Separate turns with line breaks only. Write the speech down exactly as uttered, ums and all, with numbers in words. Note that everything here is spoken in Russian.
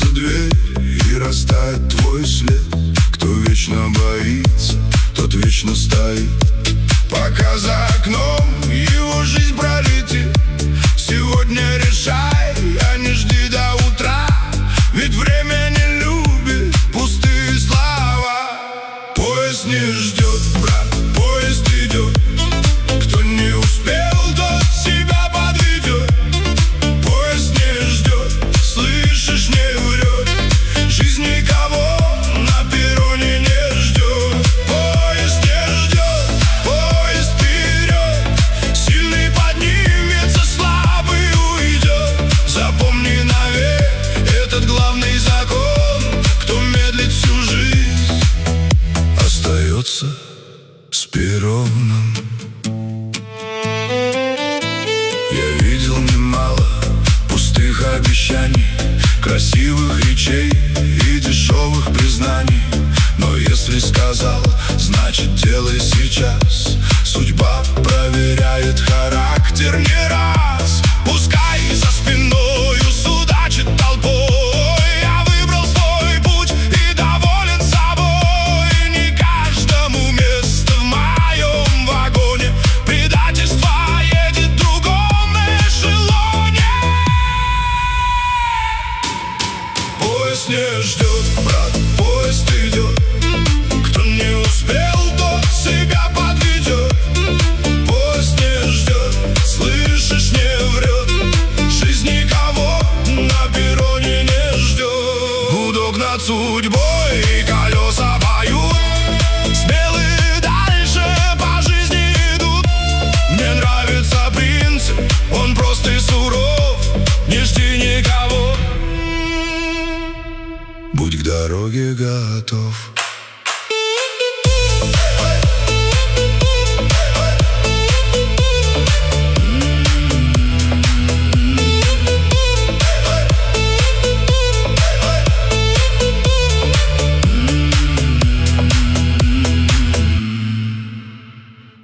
Откроется дверь и растает твой след. Кто вечно боится, тот вечно стоит. Пока за окном его жизнь пролетит, сегодня решай, а не жди до утра. Ведь время не любит пустые слова. Поезд не ждет, брат, поезд идет. Кто не успел, тот себя подведет. Поезд не ждет, слышишь, не врет. Жизнь никого на перроне не ждет. Поезд не ждет, поезд вперед. Сильный поднимется, слабый уйдет. Запомни навек этот главный закон: кто медлит всю жизнь, остается с перроном. Я видел немало пустых обещаний, красивых речей и дешевых признаний. Но если сказал, значит делай сейчас. Судьба проверяет характер не раз. Пускай за спиною судачит толпой, я выбрал свой путь и доволен собой. Не каждому место в моем вагоне. Предательство едет в другом эшелоне. Поезд не ждет, брат, поезд идет. Кто не успел, тот себя подведет. Поезд не ждет, слышишь, не врет. Жизнь никого на перроне не ждет. Гудок над судьбой и колеса поют. Смелые дальше по жизни идут. Мне нравится принцип, он прост и суров. Не жди никого, будь к дороге готов.